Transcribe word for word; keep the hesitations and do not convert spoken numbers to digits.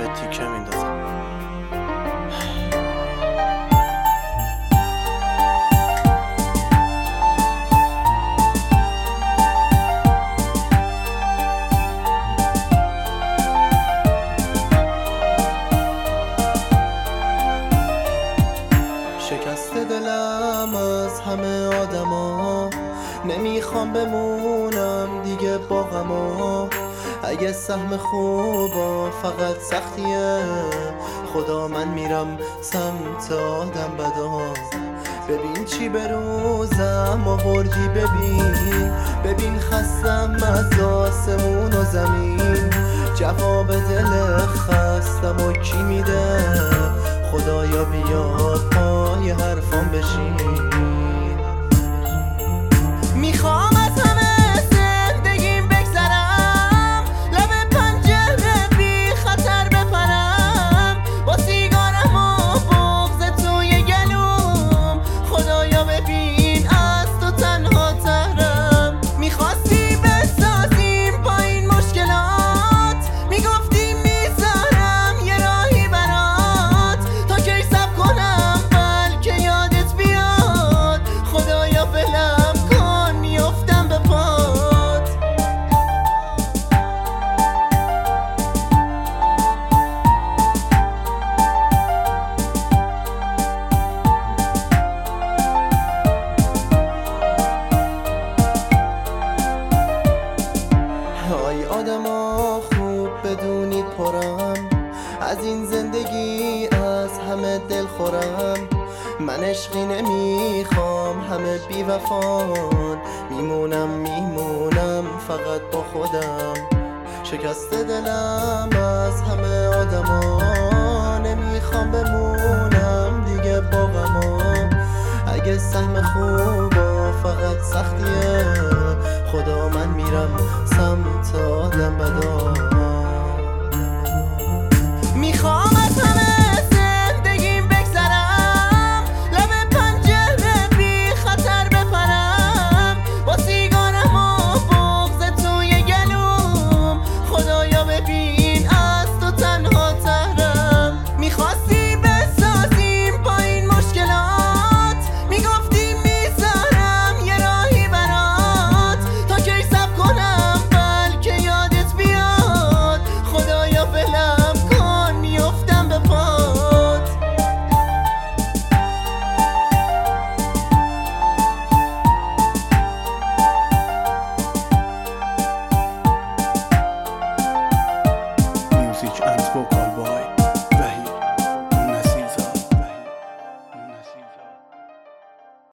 تیکه میندازم. شکست دلم از همه آدما، نمیخوام بمونم دیگه با غما. اگه سهم خوبا فقط سختیه، خدا من میرم سمت آدم بدا. ببین چی به روزم آوردی، ببین ببین خستم از آسمون و زمین. جواب دل خستم و کی میده؟ خدایا بیا پای حرفام بشین. میخوام از همه زندگیم بگذرم، لب پنجره بی خطر بپرم، با سیگارم و بغض توی گلوم. خدایا ببین از تو تنها ترم. میخواستی بسازیم با این مشکلات، میگفتی میذارم یه راهی برات، تا کی صبر کنم بلکه یادت بیاد. خدایا بلم کن میافتم به پات. های آدما خوب بدونید پرم از این زندگی، از همه دل خورم. من عشقی نمیخوام همه بی وفان، میمونم میمونم فقط با خودم. شکست دلم از همه آدما، نمیخوام بمونم دیگه با غما. اگه سهم خوبا فقط سختیه، خدا من میرم سمت آدم بدا.